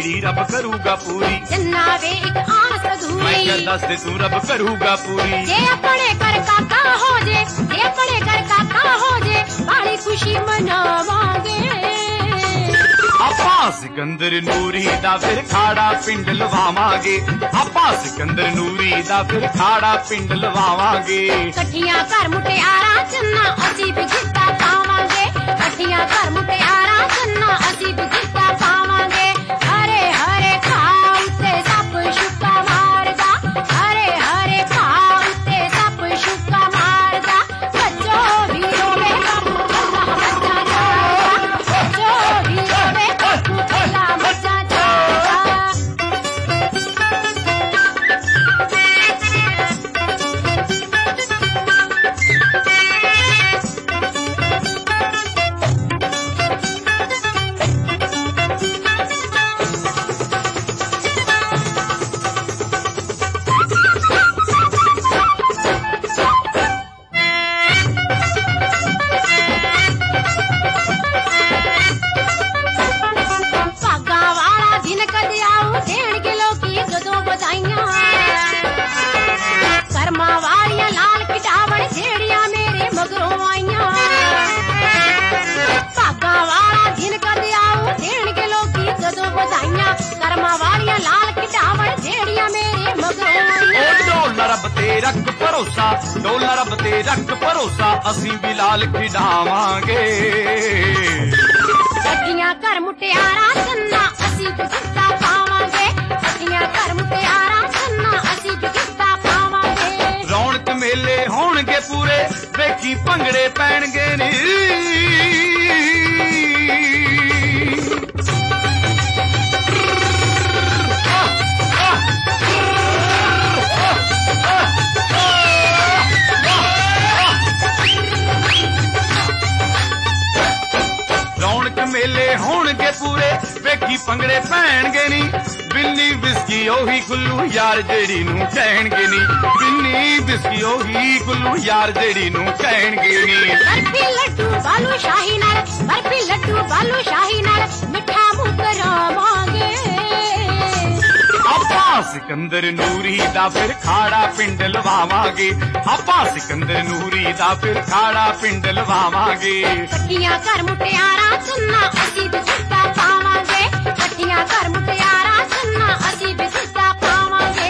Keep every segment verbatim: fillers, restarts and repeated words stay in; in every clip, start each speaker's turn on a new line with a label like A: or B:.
A: ਜਿਹੜੀ ਰੱਬ ਕਰੂਗਾ ਪੂਰੀ।
B: ਜੰਨਾ ਵੇ ਇੱਕ ਆਸ ਅਧੂਰੀ,
A: ਮੈਂ ਕਿਹਾ ਦੱਸ ਦੇ ਤੂੰ ਰੱਬ ਕਰੂਗਾ ਪੂਰੀ।
B: ਜੇ ਆਪਣੇ ਘਰ ਕਾਕਾ ਹੋ ਜੇ, ਜੇ ਆਪਣੇ ਘਰ ਕਾਕਾ ਹੋ ਜੇ, ਬਾਲੀ ਖੁਸ਼ੀ ਮਨਾਵਾਂਗੇ।
A: ਆਪਾਂ ਸਿਕੰਦਰ ਨੂਰੀ ਦਾ ਫਿਰ ਖਾੜਾ ਪਿੰਡ ਲਵਾਵਾਂਗੇ। ਆਪਾਂ ਸਿਕੰਦਰ ਨੂਰੀ ਦਾ ਫਿਰ ਖਾੜਾ ਪਿੰਡ ਲਵਾਵਾਂਗੇ।
B: ਇਕੱਠੀਆਂ ਘਰ ਮੁਟਿਆਰਾਂ ਚੰਨਾ ਅਸੀਂ ਵੀ ਗਿੱਧਾ ਪਾਵਾਂਗੇ। ਇਕੱਠੀਆਂ ਘਰ ਮੁਟਿਆਰਾਂ ਚੰਨਾ ਅਸੀਂ ਵੀ ਗਿੱਧਾ ਪਾਵਾਂਗੇ। ਹਰੇ ਹਰੇ ਘਾਹ ਉੱਤੇ ਸੱਪ ਛੁੱਕਾ ਮਾਰਦਾ, ਹਰੇ ਹਰੇ ਘਾਹ ਉੱਤੇ ਸੱਪ ਛੁੱਕਾ ਮਾਰਦਾ। ਬੱਚੋ ਵੀ ਰੋਵੇ ਬਾਪੂ ਕੱਲਾ ਮੱਝਾਂ ਚੋਰਦਾ, ਬੱਚੋ ਵੀ ਰੋਵੇ ਬਾਪੂ ਕੱਲਾ ਮੱਝਾਂ ਚੋਰਦਾ।
A: ਰੱਬ ਤੇ ਰੱਖ ਭਰੋਸਾ, ਡੋਲਾ ਰੱਬ ਤੇ ਰੱਖ ਭਰੋਸਾ, ਅਸੀਂ ਵੀ ਲਾਲ ਖਿਡਾਵਾਂਗੇ।
B: ਇਕੱਠੀਆਂ ਘਰ ਮੁਟਿਆਰਾਂ ਚੰਨਾ ਅਸੀਂ ਵੀ ਗਿੱਧਾ ਪਾਵਾਂਗੇ। ਇਕੱਠੀਆਂ ਘਰ ਮੁਟਿਆਰਾਂ ਚੰਨਾ ਅਸੀਂ ਵੀ ਗਿੱਧਾ ਪਾਵਾਂਗੇ।
A: ਰੌਣਕ ਮੇਲੇ ਹੋਣਗੇ ਪੂਰੇ, ਵੇਖੀ ਭੰਗੜੇ ਪੈਣਗੇ ਨੀ। ਮੇਲੇ ਹੋਣਗੇ ਪੂਰੇ, ਵੇਖੀ ਭੰਗੜੇ ਪੈਣਗੇ ਨੀ। ਬਿੰਨੀ ਬਿਸਕੀ ਉਹੀ ਗੁੱਲੂ ਯਾਰ ਜਿਹੜੀ ਨੂੰ ਕਹਿਣਗੇ ਨੀ। ਬਿੰਨੀ ਬਿਸਕੀ ਉਹੀ ਗੁੱਲੂ ਯਾਰ ਜਿਹੜੀ ਨੂੰ ਕਹਿਣਗੇ ਨੀ।
B: ਬਰਫੀ ਲੱਡੂ ਬਾਲੂ ਸ਼ਾਹੀ ਨਾਲ, ਬਰਫੀ ਲੱਡੂ ਬਾਲੂ ਸ਼ਾਹੀ ਨਾਲ, ਮਿੱਠਾ ਮੂੰਹ ਕਰਾਵਾਂਗੇ।
A: ਆਪਾਂ ਸਿਕੰਦਰ ਨੂਰੀ ਦਾ ਫਿਰ ਖਾੜਾ ਪਿੰਡ ਲਵਾਵਾਂਗੇ। ਆਪਾਂ ਸਿਕੰਦਰ ਨੂਰੀ ਦਾ ਫਿਰ ਖਾੜਾ ਪਿੰਡ ਲਵਾਵਾਂਗੇ।
B: ਇਕੱਠੀਆਂ ਘਰ ਮੁਟਿਆਰਾਂ ਚੰਨਾ ਅਸੀਂ ਵੀ ਗਿੱਧਾ ਪਾਵਾਂਗੇ। ਇਕੱਠੀਆਂ ਘਰ ਮੁਟਿਆਰਾਂ ਚੰਨਾ ਅਸੀਂ ਵੀ ਗਿੱਧਾ ਪਾਵਾਂਗੇ।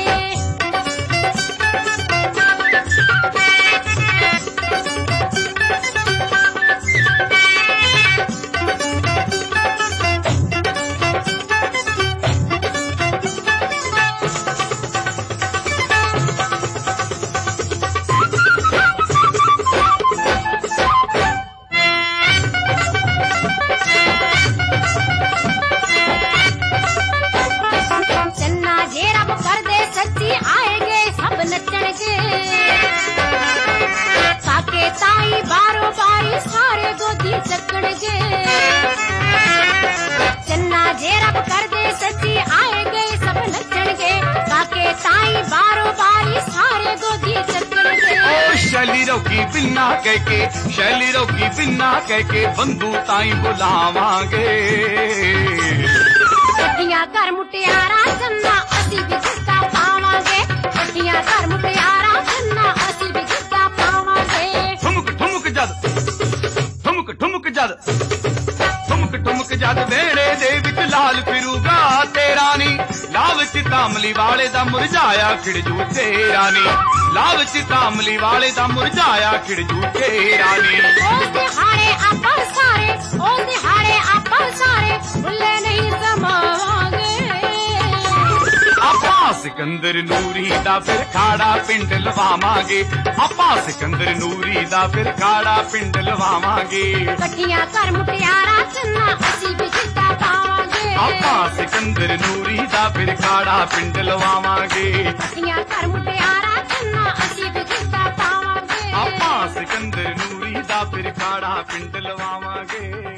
B: ਕਾਕੇ ਤਾਈ ਬਾਰੋ ਬਾਰੀ ਸਾਰੇ ਗੋਦੀ ਚੱਕਣਗੇ। ਚੰਨਾ ਜੇ ਰੱਬ ਕਰਦੇ ਸੱਚੀ ਆਏ ਗਏ ਸਭ ਨੱਚਣਗੇ। ਕਾਕੇ ਤਾਈ ਬਾਰੋ ਬਾਰੀ ਸਾਰੇ ਗੋਦੀ ਚੱਕਣਗੇ।
A: ਓ ਸ਼ੈਲੀ ਰੋਕੀ ਬਿੰਨਾ ਕਹਿ ਕੇ, ਸ਼ੈਲੀ ਰੋਕੀ ਬਿੰਨਾ ਕਹਿ ਕੇ, ਬੰਦੂ ਤਾਈ ਬੁਲਾਵਾਂਗੇ।
B: ਇਕੱਠੀਆਂ ਘਰ ਮੁਟਿਆਰਾਂ ਚੰਨਾ ਅਸੀਂ ਵੀ ਗਿੱਧਾ ਪਾਵਾਂਗੇ। ਇਕੱਠੀਆਂ ਘਰ ਮੁਟਿਆਰਾਂ ਚੰਨਾ ਅਸੀਂ ਵੀ ਗਿੱਧਾ ਪਾਵਾਂਗੇ।
A: ਠੁਮਕ ਠੁਮਕ ਜਦ, ਠੁਮਕ ਠੁਮਕ ਜਦ, ਠੁਮਕ ਠੁਮਕ ਜਦ ਵੇੜੇ ਦੇ ਵਿੱਚ ਲਾਲ ਫਿਰੂਗਾ ਤੇਰਾ ਨੀ। ਲਾਵ ਚ ਕਾਮਲੀ ਵਾਲੇ ਦਾ ਮੁਰਝਾਇਆ ਖਿੜਜੂ ਤੇਰਾ ਨੀ। ਲਾਵ ਚ ਕਾਮਲੀ ਵਾਲੇ ਦਾ ਮੁਰਝਾਇਆ ਖਿੜਜੂ ਤੇਰਾ ਨੀ।
B: ਉਸ ਦਿਹਾੜੇ ਆਪਾਂ ਸਾਰੇ, ਉਸ ਦਿਹਾੜੇ ਆਪਾਂ ਸਾਰੇ ਭੁੱਲੇ ਨਹੀਂ ਸਮਾਵਾਂਗੇ।
A: ਆਪਾਂ ਸਿਕੰਦਰ ਨੂਰੀ ਦਾ ਫਿਰ ਖਾੜਾ ਪਿੰਡ ਲਵਾਵਾਂਗੇ। ਆਪਾਂ ਸਿਕੰਦਰ ਨੂਰੀ ਦਾ ਫਿਰ ਖਾੜਾ ਪਿੰਡ ਲਵਾਵਾਂਗੇ।
B: ਇਕੱਠੀਆਂ ਘਰ ਮੁਟਿਆਰਾਂ ਚੰਨਾ ਅਸੀਂ ਵੀ ਗਿੱਧਾ ਪਾਵਾਂਗੇ।
A: ਆਪਾਂ ਸਿਕੰਦਰ ਨੂਰੀ ਦਾ ਫਿਰ ਖਾੜਾ ਪਿੰਡ ਲਵਾਵਾਂਗੇ।
B: ਇਕੱਠੀਆਂ ਘਰ ਮੁਟਿਆਰਾਂ ਚੰਨਾ ਅਸੀਂ ਵੀ ਗਿੱਧਾ ਪਾਵਾਂਗੇ।
A: ਆਪਾਂ ਸਿਕੰਦਰ ਨੂਰੀ ਦਾ ਫਿਰ ਖਾੜਾ ਪਿੰਡ ਲਵਾਵਾਂਗੇ।